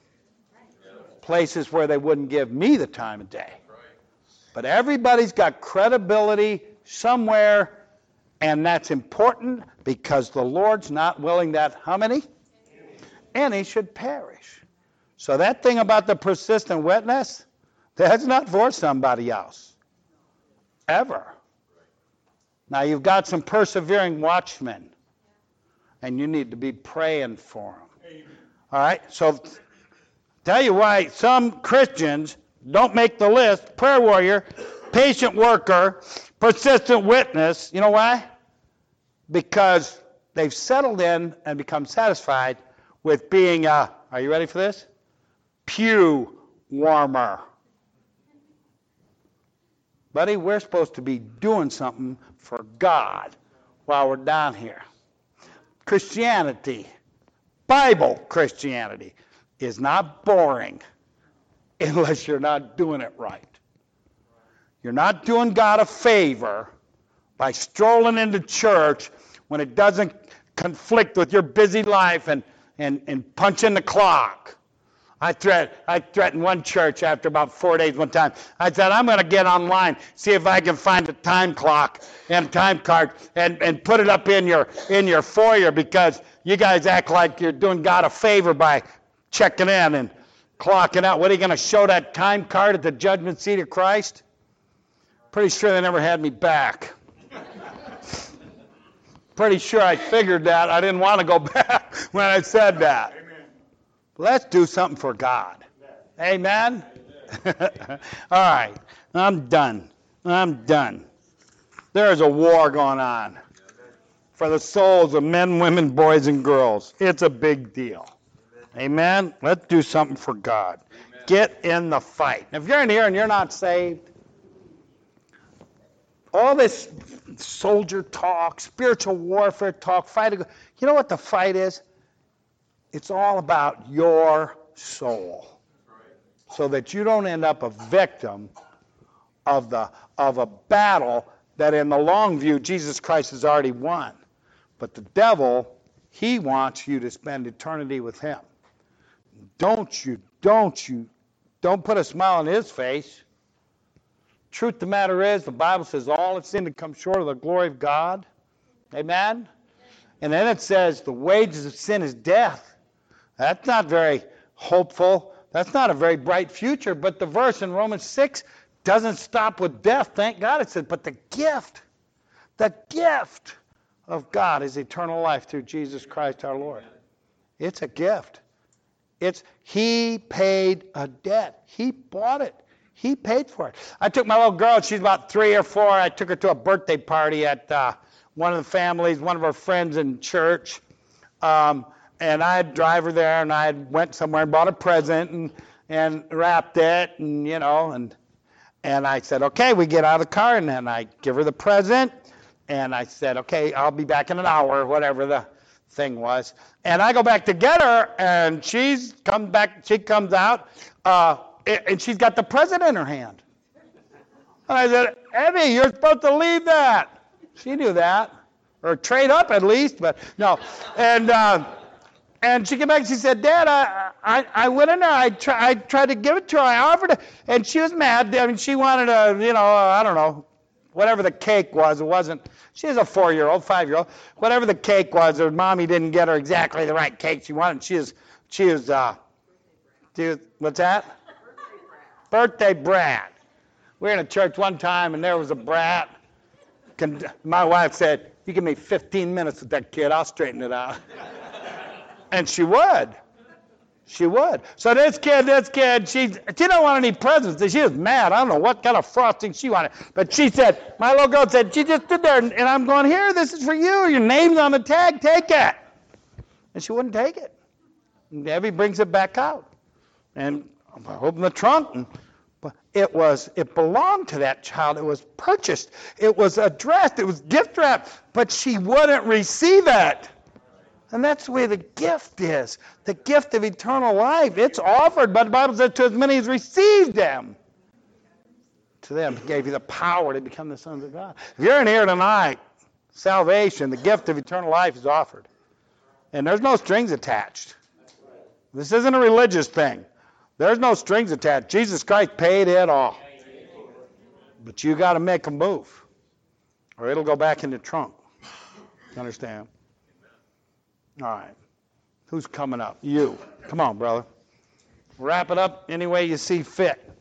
Places where they wouldn't give me the time of day. But everybody's got credibility somewhere, and that's important because the Lord's not willing that, how many? Any should perish. So that thing about the persistent witness, that's not for somebody else. Ever. Now you've got some persevering watchmen, and you need to be praying for them. All right? So tell you why some Christians don't make the list: prayer warrior, patient worker, persistent witness. You know why? Because they've settled in and become satisfied with being a, are you ready for this? Pew warmer. Buddy, we're supposed to be doing something for God while we're down here. Christianity, Bible Christianity, is not boring unless you're not doing it right. You're not doing God a favor by strolling into church when it doesn't conflict with your busy life and punching the clock. I threatened one church after about 4 days one time. I said, "I'm going to get online, see if I can find a time clock and time card and put it up in your foyer because you guys act like you're doing God a favor by checking in and clocking out. What are you going to show that time card at the judgment seat of Christ?" Pretty sure they never had me back. Pretty sure I figured that. I didn't want to go back when I said that. Amen. Let's do something for God. Amen? All right. I'm done. There's a war going on for the souls of men, women, boys, and girls. It's a big deal. Amen? Let's do something for God. Get in the fight. If you're in here and you're not saved, all this soldier talk, spiritual warfare talk, fighting. You know what the fight is? It's all about your soul, so that you don't end up a victim of a battle that in the long view Jesus Christ has already won. But the devil, he wants you to spend eternity with him. Don't put a smile on his face. Truth of the matter is, the Bible says all have sinned and come short of the glory of God. Amen? And then it says the wages of sin is death. That's not very hopeful. That's not a very bright future. But the verse in Romans 6 doesn't stop with death. Thank God it says, but the gift of God is eternal life through Jesus Christ our Lord. It's a gift. He paid a debt. He bought it. He paid for it. I took my little girl, she's about 3 or 4. I took her to a birthday party at one of the families, one of our friends in church. And I'd drive her there, and I went somewhere and bought a present and wrapped it, and I said, okay, we get out of the car, and then I give her the present, and I said, okay, I'll be back in an hour, whatever the thing was. And I go back to get her, and she comes out, and she's got the present in her hand. And I said, Evie, you're supposed to leave that. She knew that. Or trade up at least, but no. And she came back and she said, Dad, I went in there, I tried to give it to her, I offered it, and she was mad. I mean, she wanted I don't know, whatever the cake was. It wasn't, she was a 4-year-old, 5-year-old. Whatever the cake was, her mommy didn't get her exactly the right cake she wanted. She was what's that? Birthday brat. We were in a church one time, and there was a brat. My wife said, you give me 15 minutes with that kid, I'll straighten it out. And she would. So this kid, she didn't want any presents. She was mad. I don't know what kind of frosting she wanted. But she said, my little girl said, she just stood there, and I'm going, here, this is for you. Your name's on the tag, take it. And she wouldn't take it. And Debbie brings it back out. And I opened the trunk, but it belonged to that child. It was purchased. It was addressed. It was gift wrapped. But she wouldn't receive it. And that's the way the gift is. The gift of eternal life. It's offered, but the Bible says to as many as received them. To them, he gave you the power to become the sons of God. If you're in here tonight, salvation, the gift of eternal life is offered. And there's no strings attached. This isn't a religious thing. There's no strings attached. Jesus Christ paid it all. But you got to make a move, or it'll go back in the trunk. You understand? All right. Who's coming up? You. Come on, brother. Wrap it up any way you see fit.